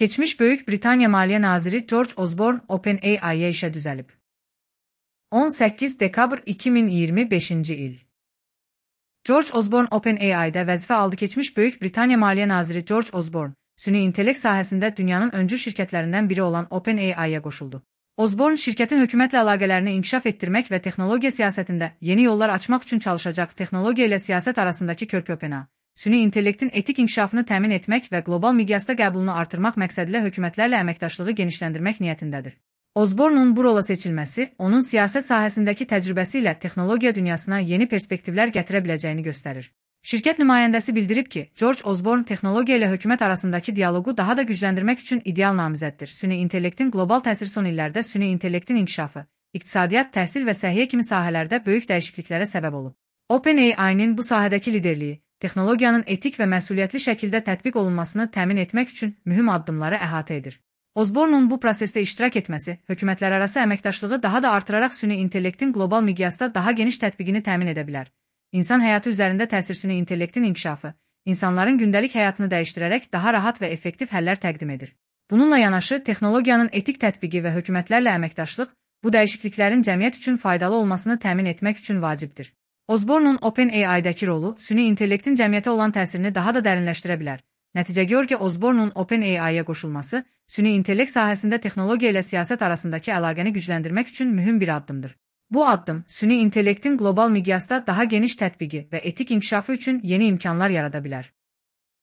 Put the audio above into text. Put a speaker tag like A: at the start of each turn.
A: Keçmiş Böyük Britaniya Maliyyə Naziri George Osborne OpenAI-yə işə düzəlib. 18 dekabr 2025-ci il. George Osborne OpenAI-də vəzifə aldı. Keçmiş Böyük Britaniya Maliyyə Naziri George Osborne, süni intellekt sahəsində dünyanın öncül şirkətlərindən biri olan OpenAI-yə qoşuldu. Osborne, şirkətin hökumətlə əlaqələrini inkişaf etdirmək və texnologiya siyasətində yeni yollar açmaq üçün çalışacaq. Texnologiya ilə siyasət arasındakı körpü OpenAI, süni intellektin etik inkişafını təmin etmək və qlobal miqyasda qəbulunu artırmaq məqsədilə hökumətlərlə əməkdaşlığı genişləndirmək niyyətindədir. Osborne'un bu rola seçilməsi, onun siyasət sahəsindəki təcrübəsi ilə texnologiya dünyasına yeni perspektivlər gətirə biləcəyini göstərir. Şirkət nümayəndəsi bildirib ki, George Osborne texnologiya ilə hökumət arasındakı dialoqu daha da gücləndirmək üçün ideal namizəddir. Süni intellektin qlobal təsiri son illərdə süni intellektin inkişafı, iqtisadiyyat, təhsil və səhiyyə kimi sahələrdə böyük dəyişikliklərə səbəb olub. OpenAI-nin bu sahədəki liderliyi, texnologiyanın etik və məsuliyyətli şəkildə tətbiq olunmasını təmin etmək üçün mühüm addımları əhatə edir. Osborne'un bu prosesdə iştirak etməsi, hökumətlərarası əməkdaşlığı daha da artıraraq süni intellektin qlobal miqyasda daha geniş tətbiqini təmin edə bilər. İnsan həyatı üzərində təsir süni intellektin inkişafı, insanların gündəlik həyatını dəyişdirərək daha rahat və effektiv həllər təqdim edir. Bununla yanaşı, texnologiyanın etik tətbiqi və hökumətlərlə əməkdaşlıq bu dəyişikliklərin cəmiyyət üçün faydalı olmasını təmin etmək üçün vacibdir. Osborne'un OpenAI-dəki rolu süni intellektin cəmiyyətə olan təsirini daha da dərinləşdirə bilər. Nəticə görür ki, Osborne'un OpenAI-yə qoşulması süni intellekt sahəsində texnologiya ilə siyasət arasındakı əlaqəni gücləndirmək üçün mühüm bir addımdır. Bu addım, süni intellektin qlobal miqyasda daha geniş tətbiqi və etik inkişafı üçün yeni imkanlar yarada bilər.